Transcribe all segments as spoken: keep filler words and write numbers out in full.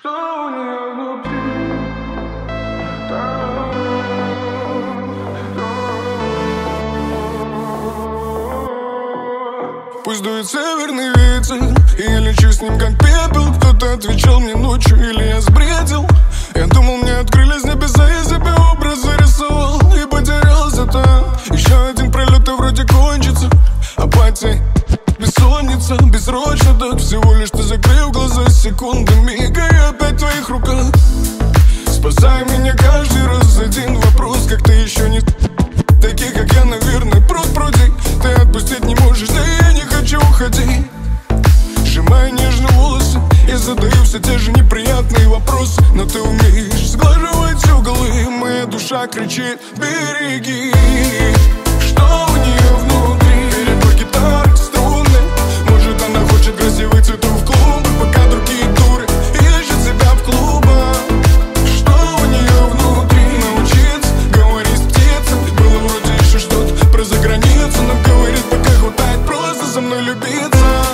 Что у нее внутри? Пусть дует северный ветер, и я лечу с ним как пепел. Кто-то отвечал мне ночью, или я сбредил. Я думал, мне открылись небеса, я себе образ зарисовал и потерялся там. Еще один пролет, и вроде кончится. Апатия, бессонница, бессрочно так. Всего лишь ты закрыл глаза секундами, и я опять в твоих руках. Спасай меня каждый раз. Один вопрос, как ты еще не такие, как я, наверное, пруд пруди. Ты отпустить не можешь, да и я не хочу уходить. Сжимаю нежно волосы и задаю все те же неприятные вопросы. Но ты умеешь сглаживать углы, моя душа кричит: береги. Что у нее внутри? Перебор гитары, струны. Может, она хочет красивых цветов в клубах, пока другие дуры ищут себя в клубах. Что у нее внутри? Научиться говорить с птицами. Было вроде еще что-то про заграницу, но говорит, пока хватает просто со мной любиться.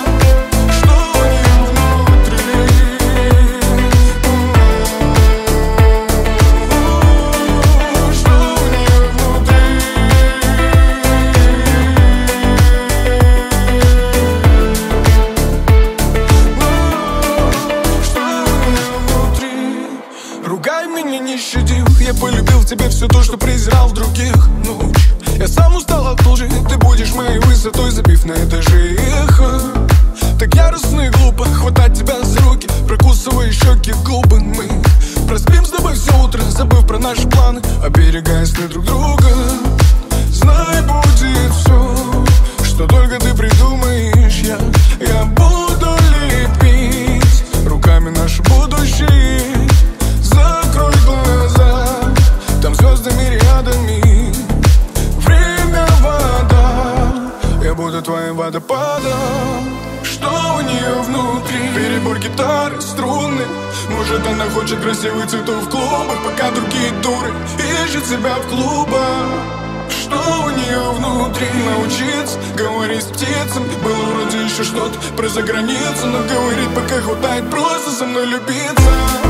Ругай меня, не щадил. Я полюбил в тебе все то, что презирал в других. Ночь, я сам устал от лжи. Ты будешь моей высотой, забив на этаже эхо. Так яростно и глупо хватать тебя за руки, прокусывая щеки, губы. Мы проспим с тобой все утро, забыв про наши планы, оберегая сны друг друга. Знай, будет все, что только ты придумаешь. Я, я буду лепить руками наше будущее. Закрой глаза, там звездами рядами. Время вода, я буду твоим водопадом. Что у нее внутри? Перебор гитары, струны. Может, она хочет красивых цветов в клубах, пока другие дуры ищут себя в клубах. Что у нее внутри? Научиться говорить с птицами. Было вроде еще что-то про заграницу, но говорит, пока хватает просто со мной любиться.